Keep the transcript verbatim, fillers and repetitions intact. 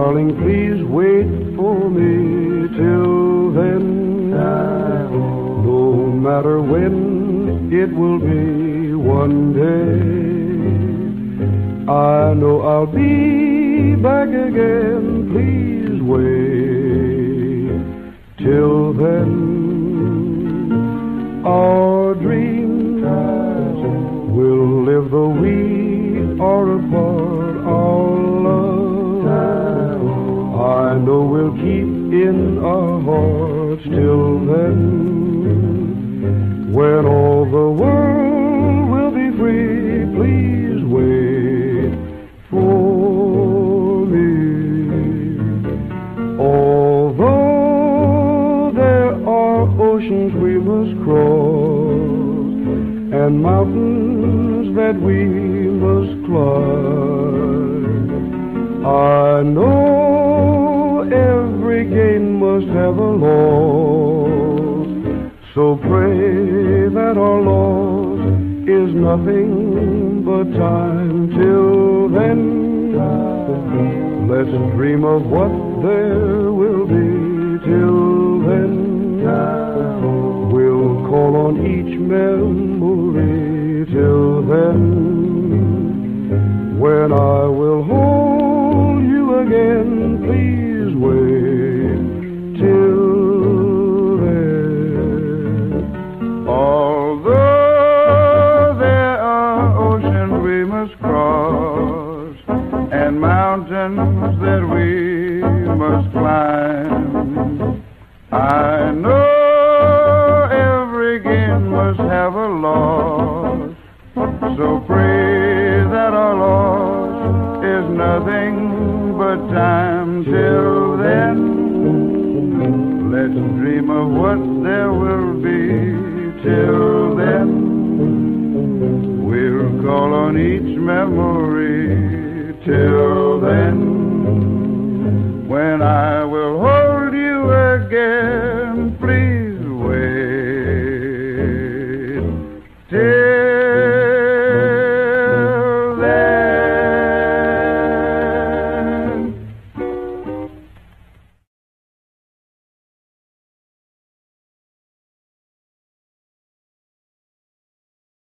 Darling, please wait for me till then. No matter when it will be one day, I know I'll be back again. Please wait till then. Our dreams will live though we are apart. Our love, I know we'll keep in our hearts till then. When all the world will be free, please wait for me. Although there are oceans we must cross and mountains that we must climb, I know every gain must have a loss. So pray that our loss is nothing but time. Till then, let's dream of what there will be. Till then, we'll call on each memory. Till then, when I will hold you again, please wait till then. Although there are oceans we must cross and mountains that we must climb, I know every gain must have a loss. So pray that our loss is nothing but time. Till then, let's dream of what there will be. Till then, we'll call on each memory. Till then,